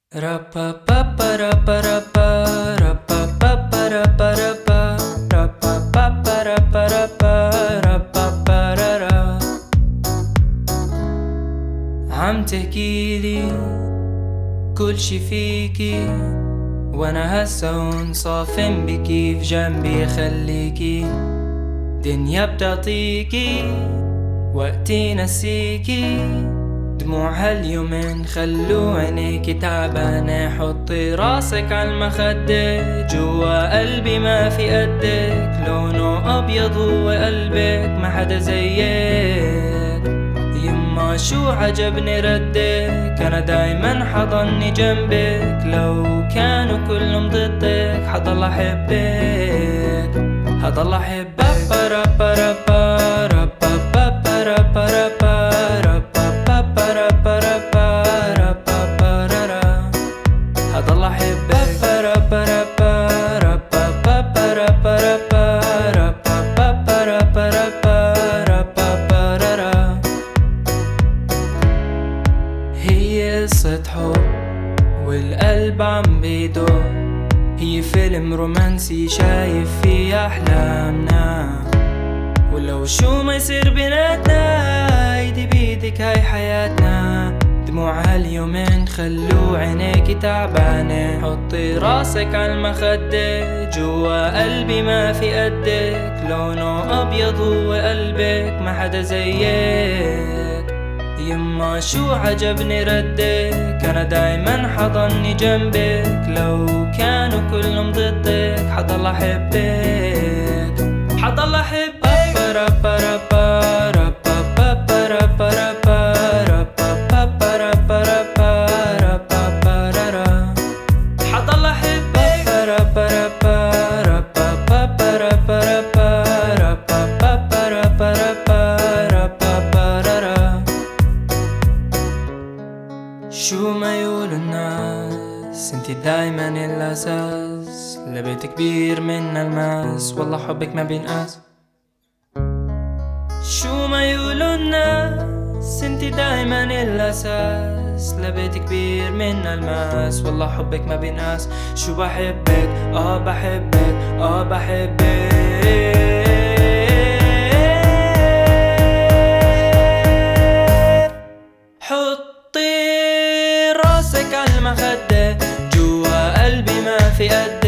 عم تحكيلي كل شي فيكي، وانا هسا هون صافن بكي في جنبي خليكي. دنيا بتعطيكي وقتي نسيكي، دموع هاليومين خلو عينيكي تعبانة. حطي راسك عالمخدة، جوا قلبي ما في قدك. لونه أبيض هو قلبك، ما حدا زيك. يما شو عجبني ردك، أنا دايما حضني جنبك. لو كانوا كلهم ضدك حضل أحبك، حضل أحبك. حضل أحبك. هي قصة حب والقلب عم بيدق، هي فيلم رومانسي شايف فيه أحلامنا. ولو شو ما يصير بيناتنا، ايدي بيدك هاي حياتنا. دموع هاليومين خلو عينيكي تعبانة. حطي راسك عالمخدة، جوا قلبي ما في قدك. لونه أبيض هو قلبك، ما حدا زيك. يما شو عجبني ردك، أنا دايما حضني جنبك. لو كانوا كلهم ضدك حضل أحبك، حضل أحبك. حضل أحبك. شو ما يقول الناس، انتي دايما الأساس. لبيت كبير من الماس، والله حبك ما بينقاس. شو ما يقولوا الناس، انتي دايما الأساس. لبيت كبير من الماس، والله حبك ما بينقاس. شو بحبك، بحبك، بحبك. حطي راسك عالمخدة، جوا قلبي ما في قدك.